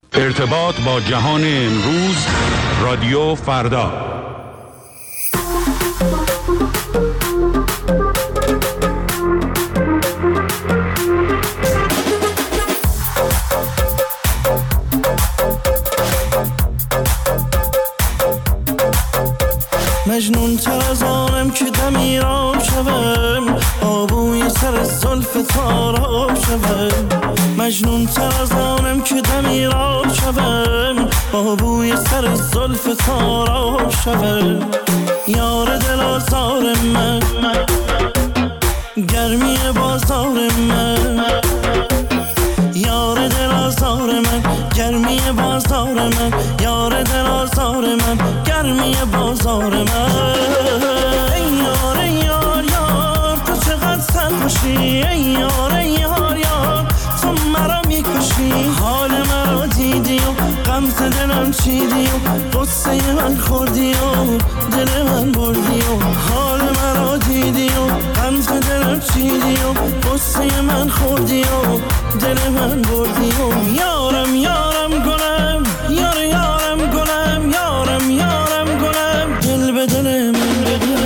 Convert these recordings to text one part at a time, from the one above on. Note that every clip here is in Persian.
ارتباط با جهان امروز، رادیو فردا. مجنون تر از آنم که دمیرا شوم، آبوی سر زلف تارا شوم. مجنون تر از آنم که دمیرا شوم، آبوی سر زلف تارا شوم. یار دل آزار من، گرمی بازار من. یار دل آزار من، گرمی بازار من. یار دل آزار من، گرمی بازار من. ای یار ای یار یار، تو چقدر سرخوشی. ای یار ای یار یار، تو مرا میکشی. حال مرا دیدی و غمزه دلم چیدی و قصه من خوردی و دل من بردی و حال مرا دیدی و غمزه دلم چیدی و قصه من خوردی و دل من بردی و یارم یارم گلم، یار یارم گلم، یارم یارم گلم، دل به دل من بده.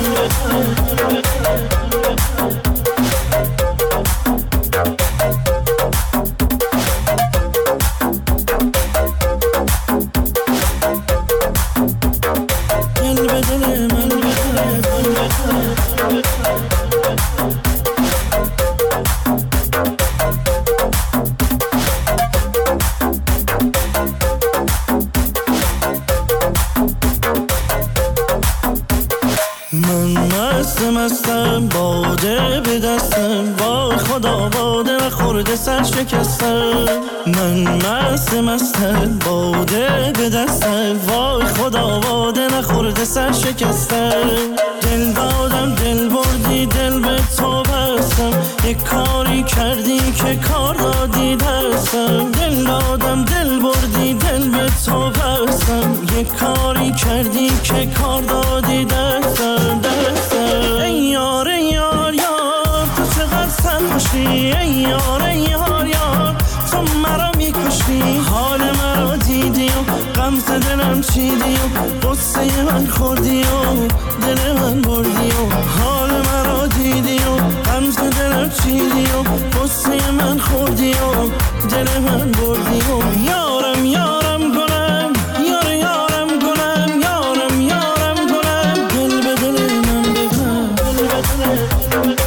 مستم باده به دستم، وای خدا باده نخورده سر شکستم. من مستم باده به دستم، وای خدا باده نخورده سر شکستم. دل دادم دل بردی دل به تو بستم، یک کاری کردی که کار دادی دستم. دل دادم دل بردی دل به تو بستم، یک کاری کردی که کار دادی دستم. ای یار ای یار یار، تو چقدر سرخوشی. ای یار ای یار یار، تو مرا میکشی. حال مرا دیدی و غمزه دلم چیدی و قصه من خوردی و دل من بردی و حال مرا دیدی و غمزه دلم چیدی و قصه من خوردی و دل من بردی و یارم یارم گلم، یار یارم گلم، یارم یارم گلم، دل به دل من بگم، دل به دل.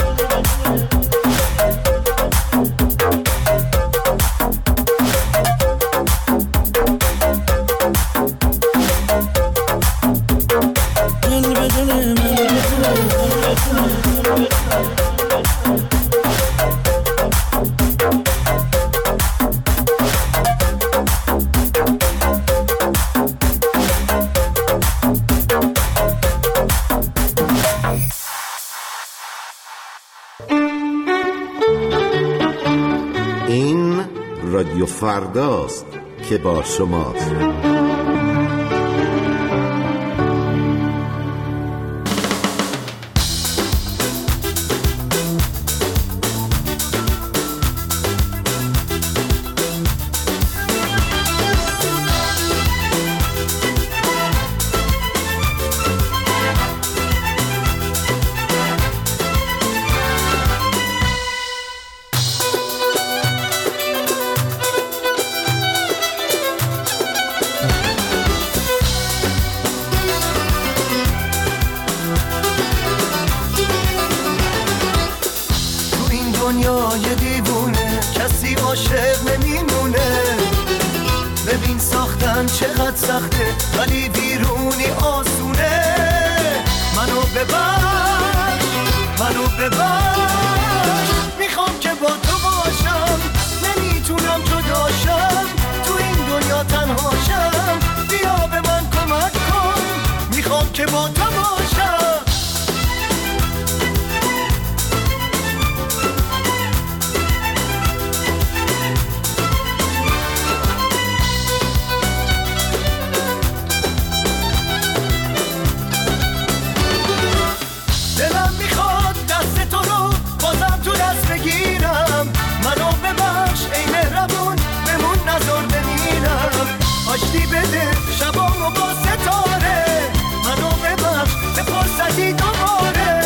این رادیو فرداست که با شماست. دنیای دیوونه کسی عاشق نمیمونه. ببین ساختن چقدر سخته ولی بیرونی آسونه. منو ببر منو ببر، میخوام که با تو باشم، نمیتونم جداشم، تو این دنیا تنهاشم. بیا به من کمک کن، میخوام که با تو باشم. دلم میخواد دست تو رو بازم تو دست بگیرم، آشتی بده شبامو با ستاره، منو ببخش به فرصتی دوباره.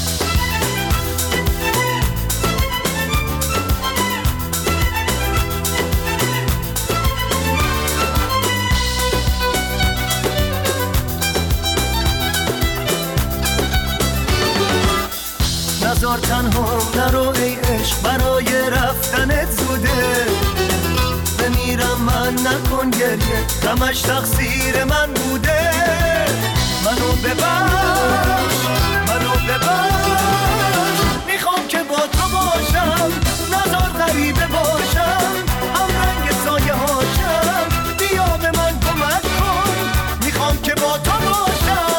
نزار تنها نرو ای عشق، برای رفتنت زوده. بمیرم من نکن گریه، غمش تقصیر من بوده. منو ببخش، منو ببخش، میخوام که با تو باشم، نزار غریبه باشم، هم رنگ سایه هاشم. بیا به من کمک کن، میخوام که با تو باشم.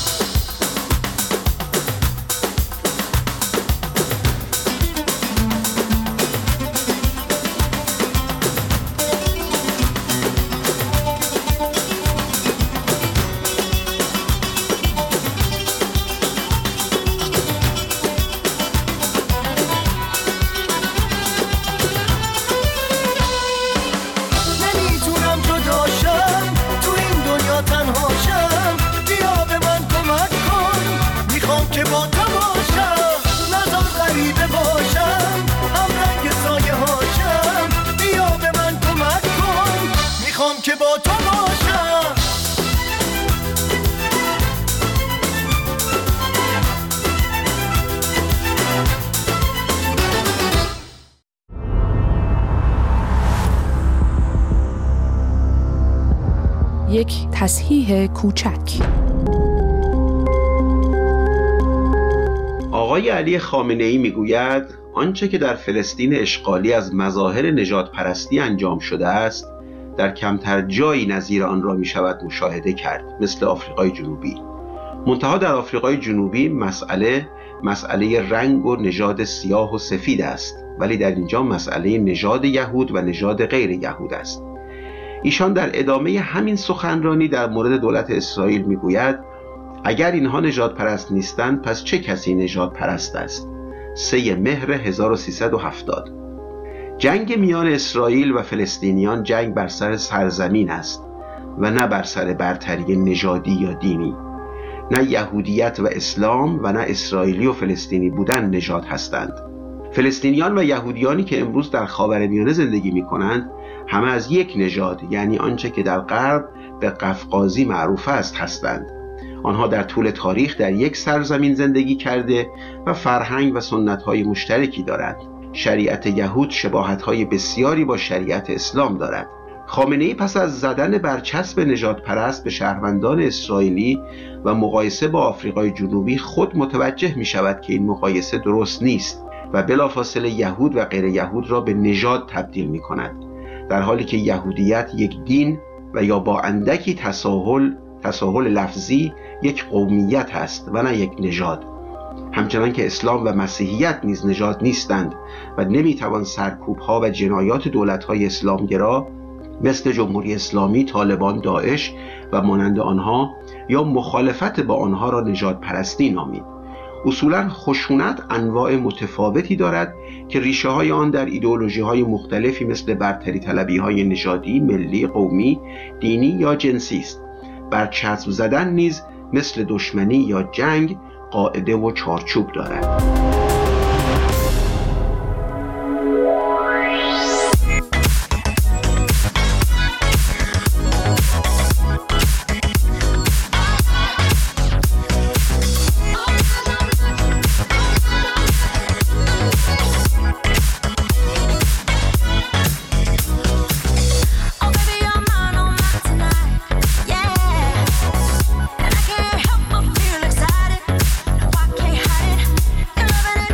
که با تو باشم. یک تصحیح کوچک. آقای علی خامنه‌ای میگوید آنچه که در فلسطین اشغالی از مظاهر نژاد پرستی انجام شده است در کمتر جایی نظیر آن را می شود مشاهده کرد، مثل آفریقای جنوبی. منتها در آفریقای جنوبی مسئله رنگ و نژاد سیاه و سفید است، ولی در اینجا مسئله نژاد یهود و نژاد غیر یهود است. ایشان در ادامه همین سخنرانی در مورد دولت اسرائیل می گوید اگر اینها نژاد پرست نیستند پس چه کسی نژاد پرست است؟ 3 مهر 1370. جنگ میان اسرائیل و فلسطینیان جنگ بر سر سرزمین است و نه بر سر برتری نژادی یا دینی. نه یهودیت و اسلام و نه اسرائیلی و فلسطینی بودن نژاد هستند. فلسطینیان و یهودیانی که امروز در خاورمیانه زندگی می کنند همه از یک نژاد، یعنی آنچه که در غرب به قفقازی معروف است هستند. آنها در طول تاریخ در یک سرزمین زندگی کرده و فرهنگ و سنت‌های مشترکی دارند. شریعت یهود شباهت‌های بسیاری با شریعت اسلام دارد. خامنه‌ای پس از زدن برچسب نژاد پرست به شهروندان اسرائیلی و مقایسه با آفریقای جنوبی خود متوجه می‌شود که این مقایسه درست نیست و بلافاصله یهود و غیر یهود را به نژاد تبدیل می‌کند، در حالی که یهودیت یک دین و یا با اندکی تساهل لفظی یک قومیت است و نه یک نژاد. همچنان که اسلام و مسیحیت نیز نژاد نیستند و نمیتوان سرکوب‌ها و جنایات دولت‌های اسلامگرا مثل جمهوری اسلامی، طالبان، داعش و مانند آنها یا مخالفت با آنها را نژاد پرستی نامید. اصولاً خشونت انواع متفاوتی دارد که ریشه های آن در ایدئولوژی های مختلفی مثل برتری طلبی های نژادی، ملی، قومی، دینی یا جنسی است. برچسب زدن نیز مثل دشمنی یا جنگ قاعده و چارچوب دارد. Loving it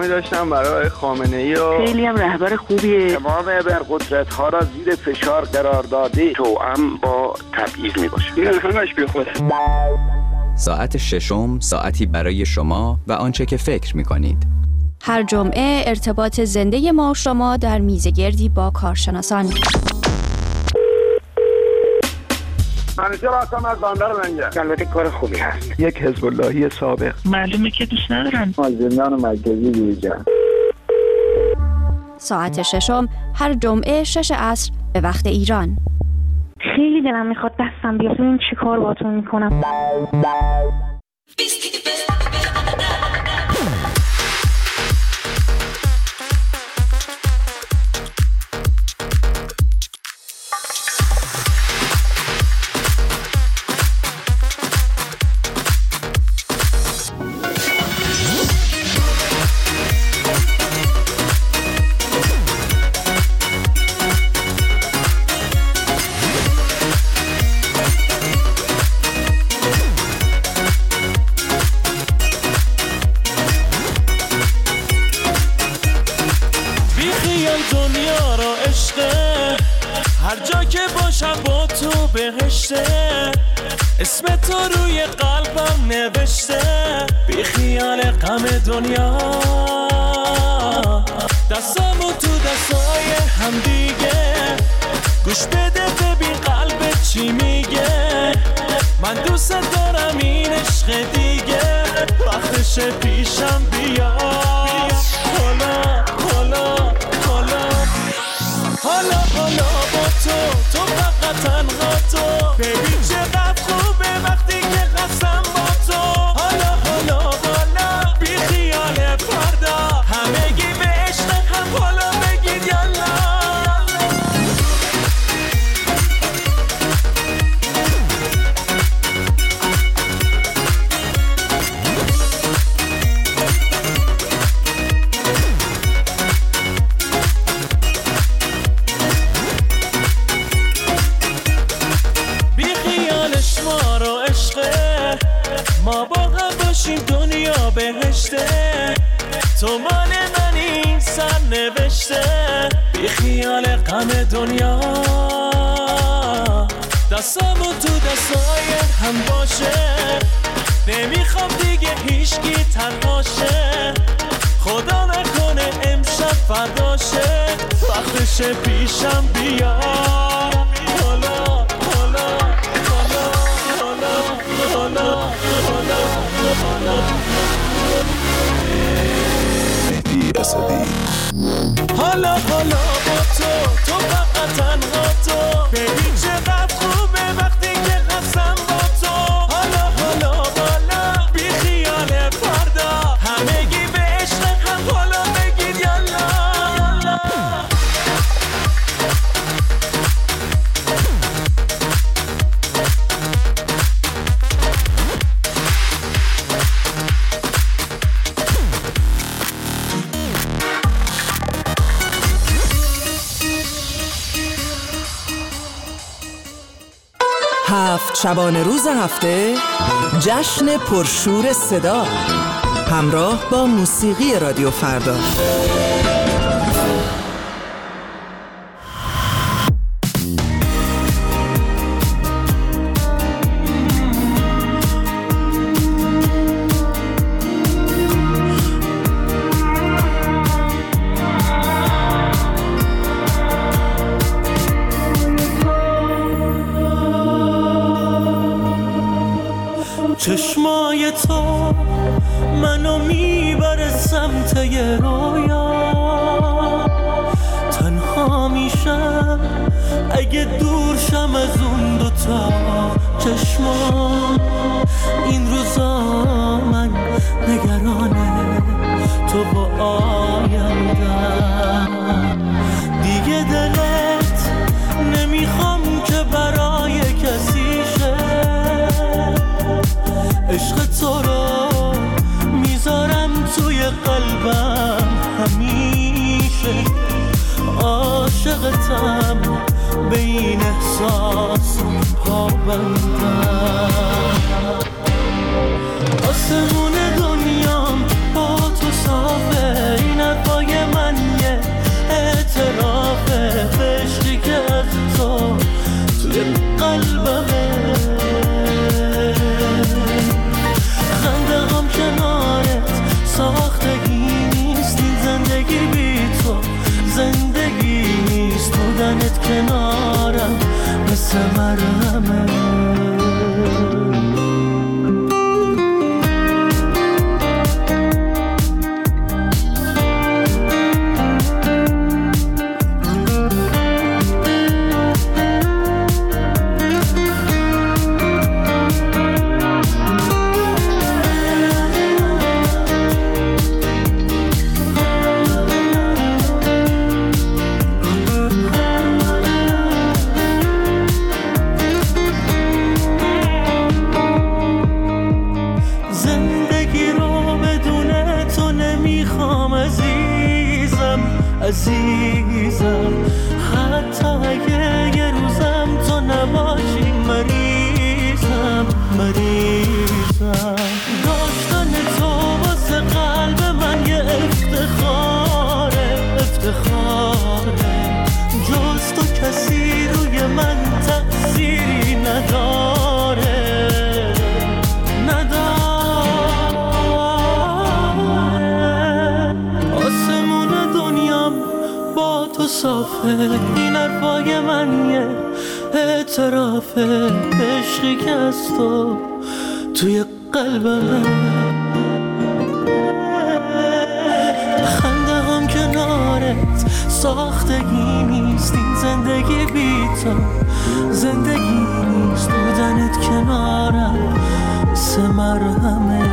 پیامی داشتم برای خامنه‌ای و خیلی هم رهبر خوبیه. تمام ابرقدرت‌ها را زیر فشار قرار داده، توأم با تبعیض میباشه. این همش بیخوده. ساعت ششم، ساعتی برای شما و آنچه که فکر می‌کنید. هر جمعه ارتباط زنده ما و شما در میزگردی با کارشناسان. منیجر هستم از بندر منجر. البته کار خوبی هست. یک حزب اللهی سابق. معلومه که دوست ندارن. زندان مرکزی بیرجن. ساعت ششم هر جمعه 6 عصر به وقت ایران. خیلی دلم میخواد دستم بیاد ببین چی کار باهاتون میکنم. اسم تو روی قلبم نوشته، بی خیال غم دنیا، دستامو تو دستای هم دیگه، گوش بده ببین قلبت چی میگه، من دوست دارم این عشق دیگه، وقتش پیشم بیا، حالا حالا حالا حالا حالا با تو فقط تنها تو، ببین چقدر خوبه وقتی که هستم با تو، حالا حالا حالا بی خیال فردا، همگی به عشق هم حالا بگید یالا. ما با هم باشیم دنیا بهشته، تو مال من این سر نوشته، بی خیال غم دنیا، دستامو تو دستای هم باشه، نمیخوام دیگه هیچکی تنهاشه، خدا نکنه امشب فرداشه، وقتش پیشم بیا، حالا حالا حالا حالا حالا مهدی اسدی. حالا حالا با تو فقط تنها تو، ببین چقدر خوبه وقتی که هستم با تو، حالا حالا حالا بی خیال فردا، همگی به عشق هم حالا بگید یالا. هفت شبانه روز هفته جشن پرشور صدا همراه با موسیقی رادیو فردا. چشمای تو منو میبره سمت یه رویا، تنها میشم اگه دور شم از اون دوتا چشمان، این روزا من نگرانه تو با آیندم، دیگه دلت نمیخوام که برای کسی شه، عشق تو رو میذارم توی قلبم همیشه، عاشقتم به این احساس پابندم، آسمون دنیام با تو صافه مثل مرهمه. عزیزم حتی اگه یه روزم تو نباشی مریضم داشتن تو واسه قلب من یه افتخاره جز تو کسی روی من تأثیری نداره آسمون دنیام با تو صافه، این حرفای من یه اعترافه، عشقی که از تو توی قلبمه، خنده هم کنارت ساختگی نیست، این زندگی بی تو زندگی نیست، بودنت کنارم مثل مرهمه.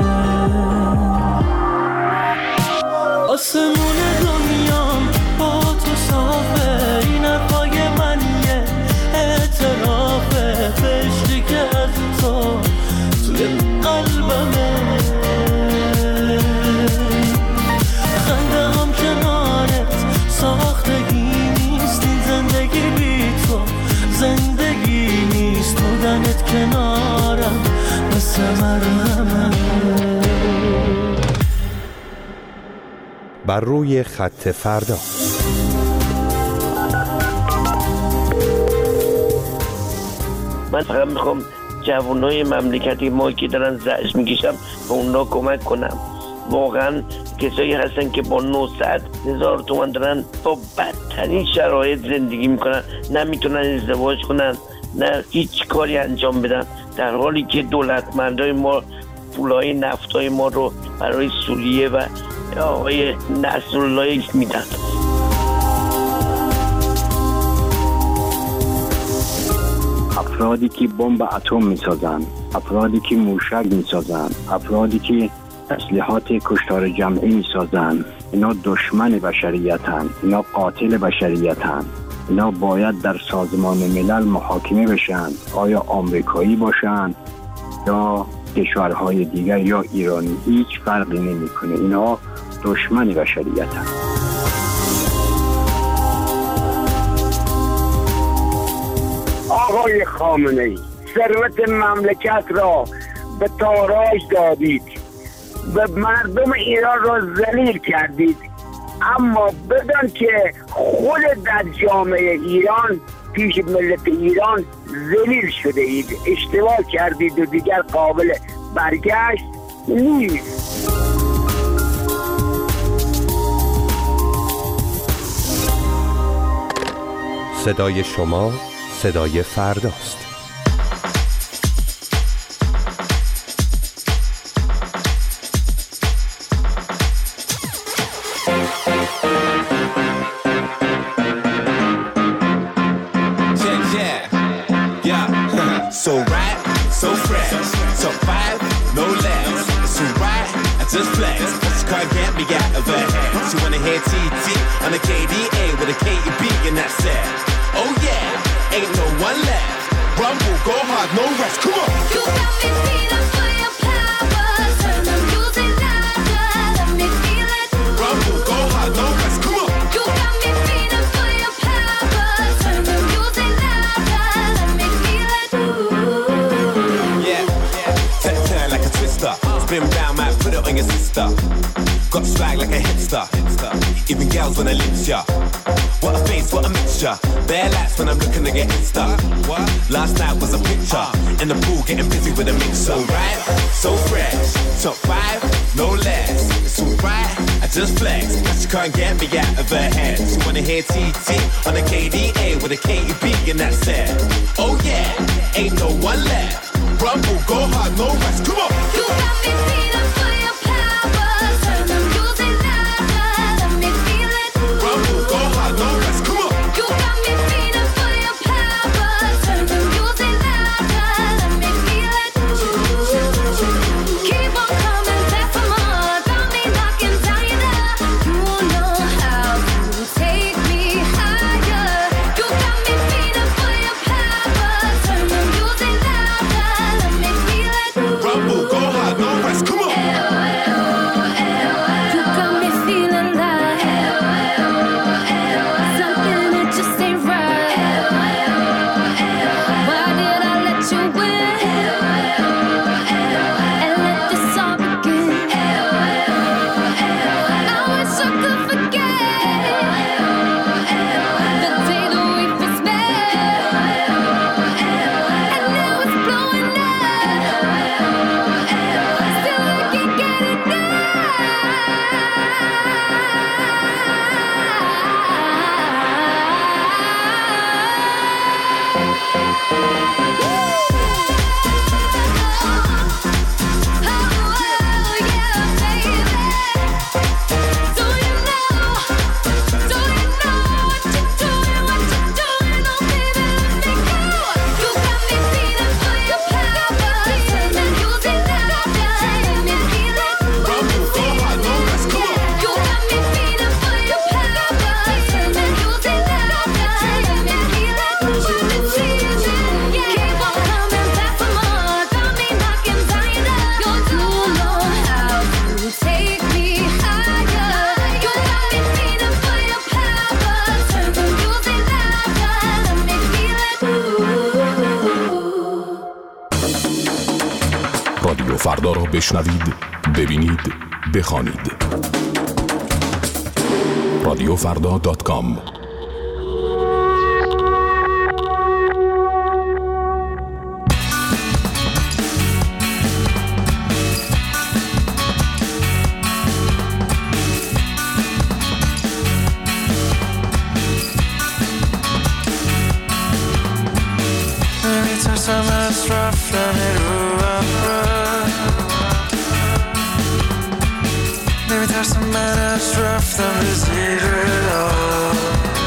آسمون دنیام با تو صافه، این حرفای من یه اعترافه، عشقی که از تو توی قلبمه، خنده هم کنارت ساختگی نیست، این زندگی بی تو زندگی نیست، بودنت کنارم مثل مرهمه. بر روی خط فردا. من فقط میخوام جوانای مملکتی ما که دارن زجر میکشن به اونا کمک کنم. واقعا کسایی هستن که با 900,000 تومان دارن با بدترین شرایط زندگی میکنن، نمیتونن ازدواج کنن، نه هیچ کاری انجام بدن، در حالی که دولتمندای ما پولای نفتای ما رو برای سوریه و آقای نصرالله میدن. افرادی که بمب اتم میسازن، افرادی که موشک میسازن، افرادی که تسلیحات کشتار جمعی میسازن، اینا دشمن بشریتن، اینا قاتل بشریتن، اینا باید در سازمان ملل محاکمه بشن، آیا آمریکایی باشن یا کشورهای دیگر یا ایرانی، هیچ فرقی نمیکنه، اینا دشمن بشریتن. آقای خامنه‌ای، ثروت مملکت را به تاراج دادید، به مردم ایران را ذلیل کردید، اما بدان که خود در جامعه ایران پیش ملت ایران ذلیل شده اید، اشتباه کردید و دیگر قابل برگشت نیست. صدای شما صدای فرداست. So right, so fresh, so five, no less. So right, I just flex. This car get me out of her head. She wanna hear TT on the KDA with a KEB and that's it. Oh yeah, ain't no one left. Rumble, go hard, no rest. Come on. You got me feeling for your power. Turn the music louder, let me feel it. Rumble, go hard, no rest. Come on. You got me feeling for your power. Turn the music louder, let me feel it. Turn like a twister. Spin round, might put it on your sister. Got swag like a hipster. Even girls wanna lips ya. What a face, what a mixture. Bare lights when I'm looking to get Insta. Last night was a picture. In the pool getting busy with a mixer. So right, so fresh. Top 5, no less. It's alright, I just flex. She can't get me out of her head. She wanna hear TT on the KDA with a KEB and that's it. Oh yeah, ain't no one left. Rumble, go hard, no rest. Come on. You got me feeling for your power. Turn the music louder, let me feel it. Rumble, go hard, no rest. Come on. You got me feeling for your power. Turn the music louder, let me feel it. Keep on coming back for more. Got me knocking down your door. You know how to take me higher. You got me feeling for your power. Turn the music louder, let me feel it. Rumble, go hard, no rest. Come on. You got me feeling like something that just ain't right. Why did I let you win and let this all begin? I wish I could forget the day that we first met, and now it's blowing up. Still I can't get رادیو فردا را بشنوید، ببینید، بخوانید. رادیوفردا.com نمیترسم از رفتن رو اول، نمیترسم من از رفتن به زیر آب.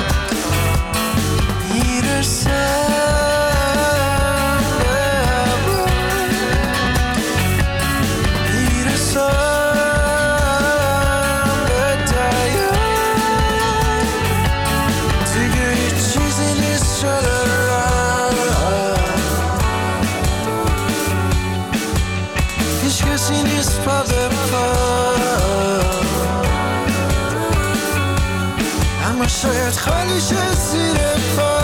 میرسم به دریا، دیگه هیچ چیزی نیست شده کسی نیست پا به پا، اما شاید خالی شد زیر پا.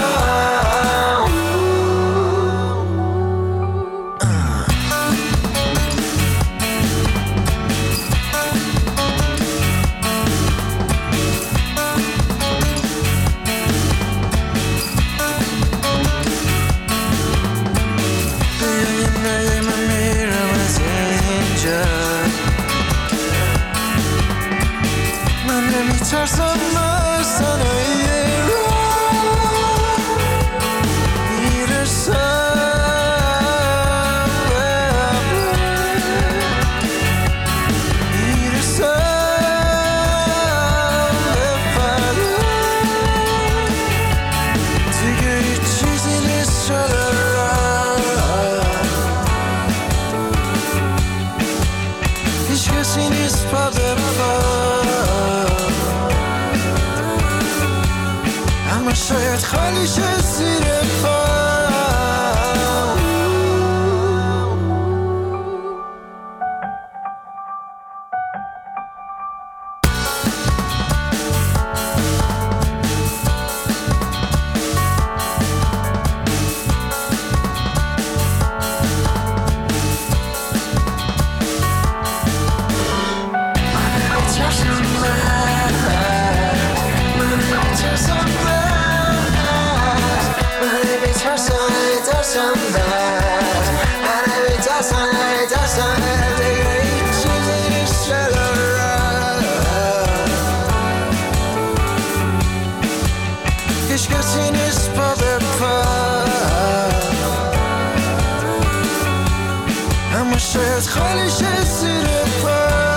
من نمیترسم از تنهایی راه، میرسم به ابرو، میرسم به فردا، دیگه هیچ چیزی نیست شده هیچ کسی نیست پا به پا، اما شاید خالی شد زیر پا. خالیش زیر پا